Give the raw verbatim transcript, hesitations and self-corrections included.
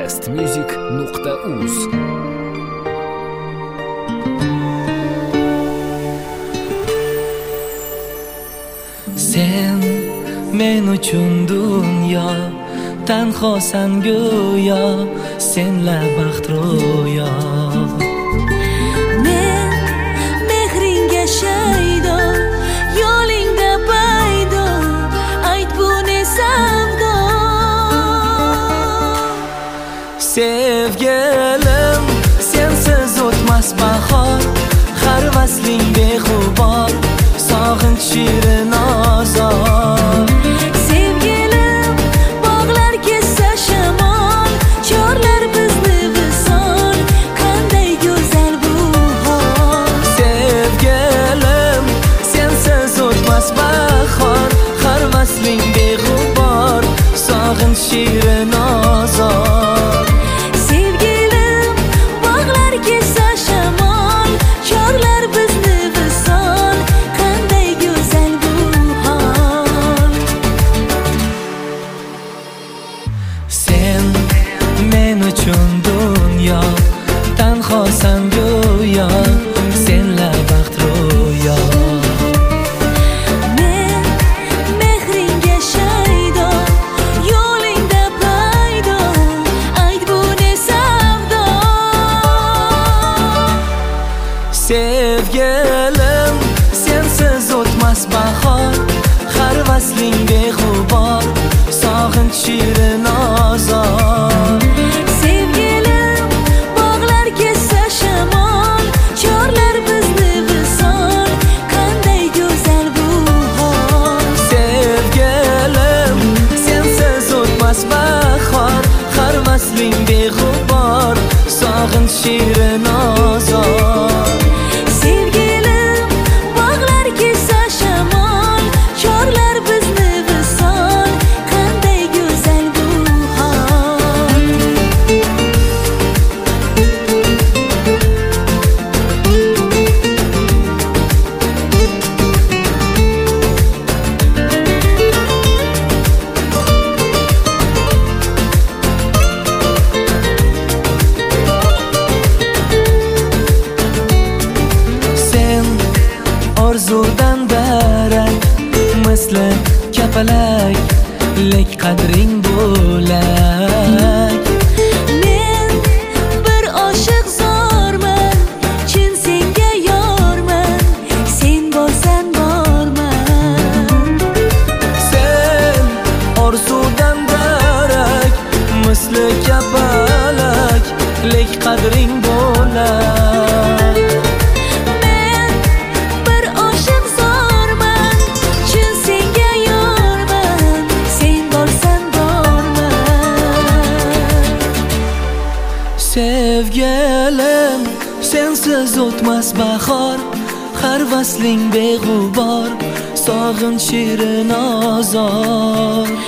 best music nuqta uz. Sen men uchun dunyo, tanhosan go'yo, senla baxt ro'yo. Men mehringga shaydo, yo'lingda paydo, ayt bu ne savdo. Sevgilim, sensiz o'tmas bahor, har vasling beg'ubor, sog'inch shirin azor. Sevgilim, bog'lar kessa shamol, chorlar bizni visol, qanday go'zal bu hol. Sevgilim, sensiz o'tmas bahor, har vasling beg'ubor, sog'inch shirin azor. Sevgilim, bog'lar kessa shamol, chorlar bizni visol, qanday go'zal bu hol. Sen men uchun dunyo, tanhosan go'yo, senla baxt ro'yo. Men mehringga shaydo, yo'lingda paydo, ayt bu ne savdo. Sevgilim, sensiz o'tmas bahor, har vasling beg'ubor, sog'inch shirin azor. Sevgilim, bog'lar kessa shamol, chorlar bizni visol, qanday go'zal bu hol. Sevgilim, sensiz o'tmas bahor, har vasling beg'ubor, sog'inch shirin azor. Sevgilim, bog'lar kessa shamol, chorlar bizni visol, qanday go'zal bu hol. Sen orzudan darak, misli kapalak, lek qadring bo'lak. Men bir oshiq zorman, chin senga yorman, sen bo'lsan borman. Sen orzudan darak, misli kapalak, lek qadring bo'lak. Men bir oshiq zorman, chin senga yorman, sen bo'lsan borman. Sevgilim, sensiz o'tmas bahor, har vasling beg'ubor, sog'inch shirin azor.